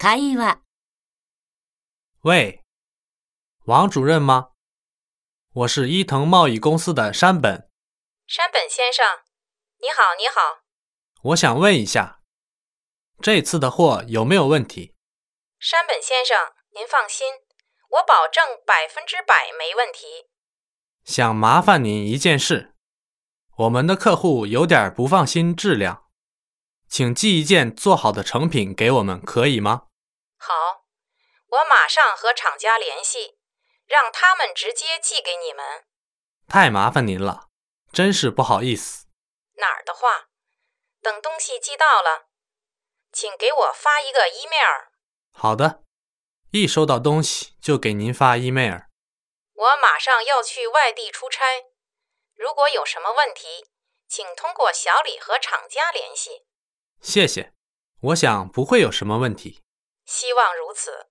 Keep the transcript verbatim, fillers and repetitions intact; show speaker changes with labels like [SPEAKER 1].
[SPEAKER 1] 会話。
[SPEAKER 2] 喂，王主任吗？我是伊藤贸易公司的山本。
[SPEAKER 3] 山本先生，你好，你好。
[SPEAKER 2] 我想问一下，这次的货有没有问题？
[SPEAKER 3] 山本先生，您放心，我保证百分之百没问题。
[SPEAKER 2] 想麻烦您一件事，我们的客户有点不放心质量，请寄一件做好的成品给我们，可以吗？
[SPEAKER 3] 好，我马上和厂家联系，让他们直接寄给你们。
[SPEAKER 2] 太麻烦您了，真是不好意思。
[SPEAKER 3] 哪儿的话，等东西寄到了，请给我发一个 email。
[SPEAKER 2] 好的，一收到东西就给您发 email。
[SPEAKER 3] 我马上要去外地出差，如果有什么问题，请通过小李和厂家联系。
[SPEAKER 2] 谢谢，我想不会有什么问题。
[SPEAKER 3] 希望如此。